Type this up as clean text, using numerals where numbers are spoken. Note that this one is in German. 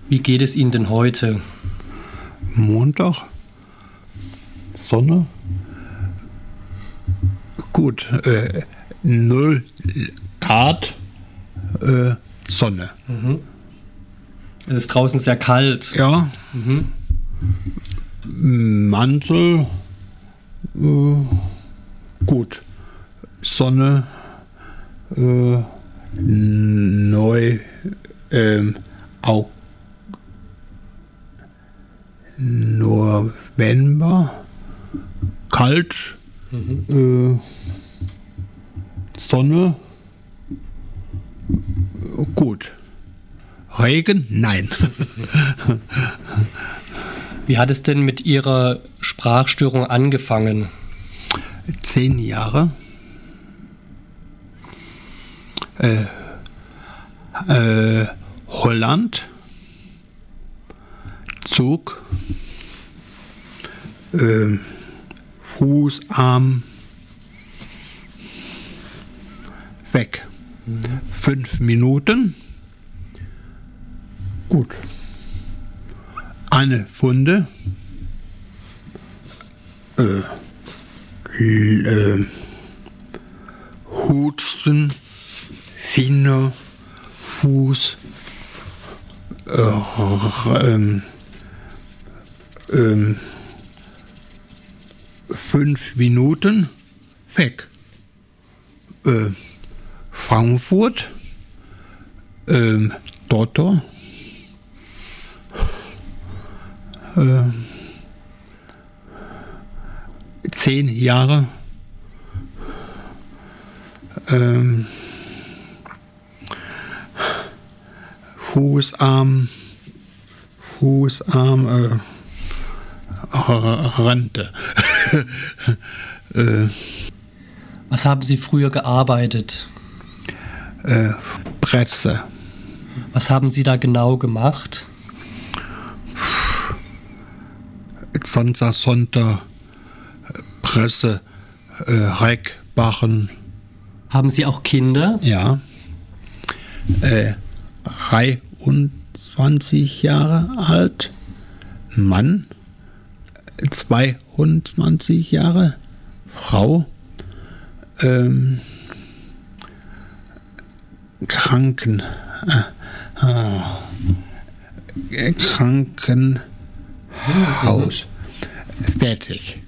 Wie geht es Ihnen denn heute? Montag, Sonne, gut, 0 Grad, Sonne. Mhm. Es ist draußen sehr kalt. Ja, Mantel, gut, Sonne, November, kalt, Sonne, gut. Regen? Nein. Wie hat es denn mit Ihrer Sprachstörung angefangen? 10 Jahre. Holland. Zug. Fußarm. Weg. 5 Minuten. Gut. Eine Wunde. Husten, Finger, Fuß, 5 Minuten weg. Frankfurt, Dottor, 10 Jahre, Fußarm, Rente. Was haben Sie früher gearbeitet? Presse. Was haben Sie da genau gemacht? Samstag, Sonntag, Presse, Reck, Bachen. Haben Sie auch Kinder? Ja. 23 Jahre alt. Mann. 22 Jahre. Frau. Krankenhaus. Fertig.